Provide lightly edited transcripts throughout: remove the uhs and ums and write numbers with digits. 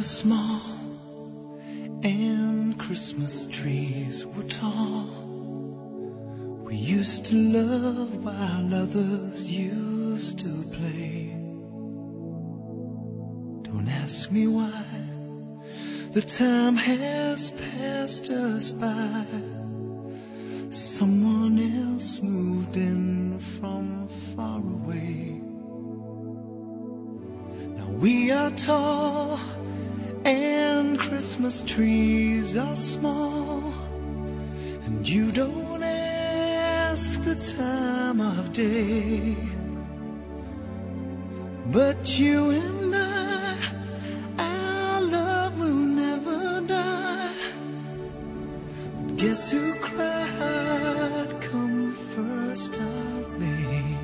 small and Christmas trees were tall. We used to love while others used to play. Don't ask me why, the time has passed us by. Someone else moved in from far away. Now we are tall and Christmas trees are small, and you don't ask the time of day. But you and I, our love will never die. Guess who cried come first of May?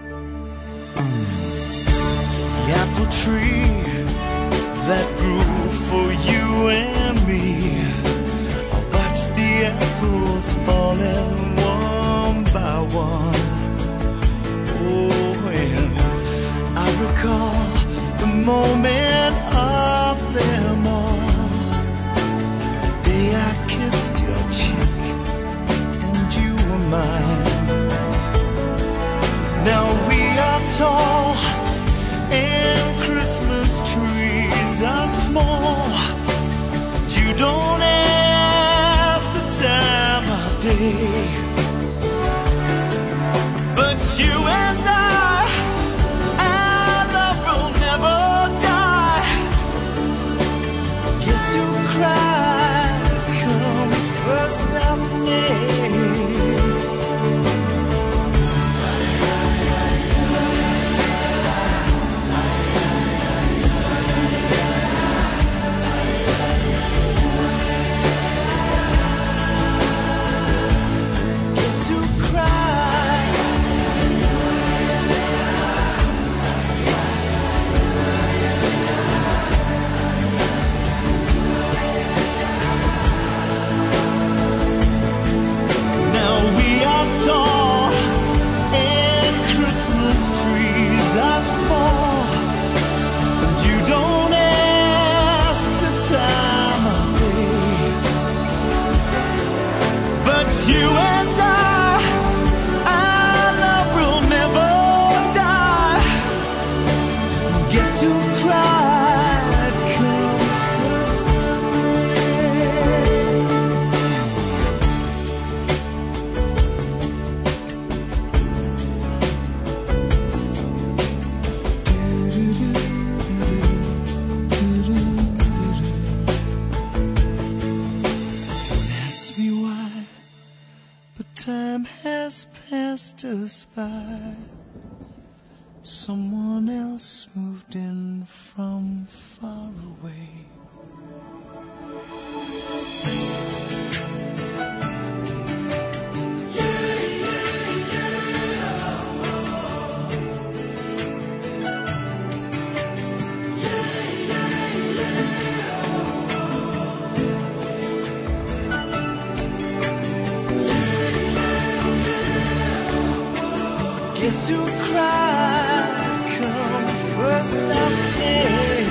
The apple tree that grew for you and me. I watched the apples falling one by one. Oh, and I recall the moment of them all. The day I kissed your cheek and you were mine. Now we are tall and Christmas trees are small. You don't ask the time of day. But you and I, our love will never die. Guess who cried come first of May? Us by. Someone else moved in from far away. Guess who cried come first of May?